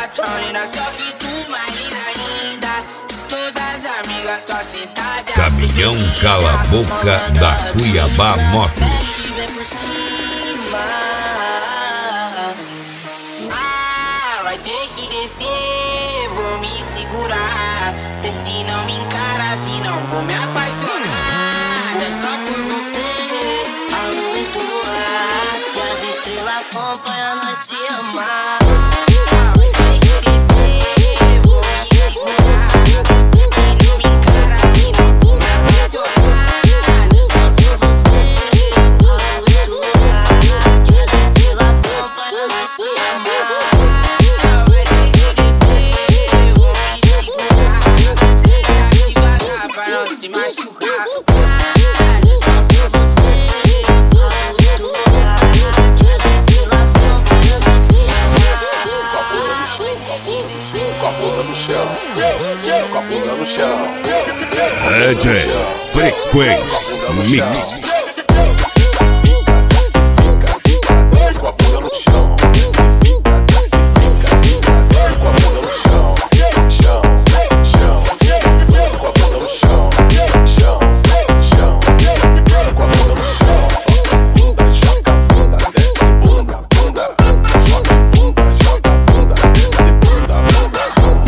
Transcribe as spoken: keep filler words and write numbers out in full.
patrona, só que tu mais linda ainda. Todas as amigas só sentada. Caminhão Cala a Boca da Cuiabá Motos. Ah, vai ter que descer, vou me segurar. Se te não me encara, se não vou me apaixonar. É só por você, a lua estourar e as estrelas acompanham nós se amar. Vai ter que descer, vou me segurar. Se te não me encara, se não vou me apaixonar. É só por você, a lua estourar e as estrelas acompanham nós se amar. Vai ter que descer, vou me segurar. Senta devagar pra não se machucar. Com a bunda no chão, com a bunda no chão. D J Frequência Mix.